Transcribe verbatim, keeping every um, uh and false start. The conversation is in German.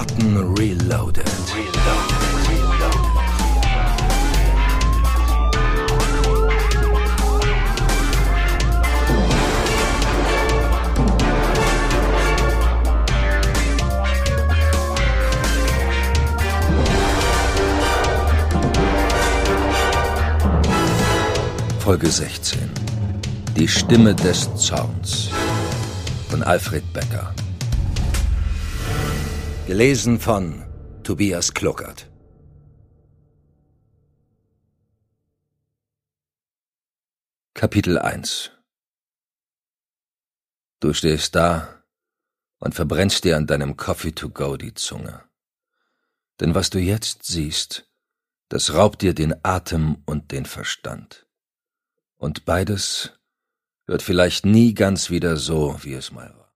Martin Reloaded. Folge sechzehn. Die Stimme des Zorns von Alfred Becker. Gelesen von Tobias Kluckert. Kapitel eins. Du stehst da und verbrennst dir an deinem Coffee to go die Zunge. Denn was du jetzt siehst, das raubt dir den Atem und den Verstand. Und beides wird vielleicht nie ganz wieder so, wie es mal war.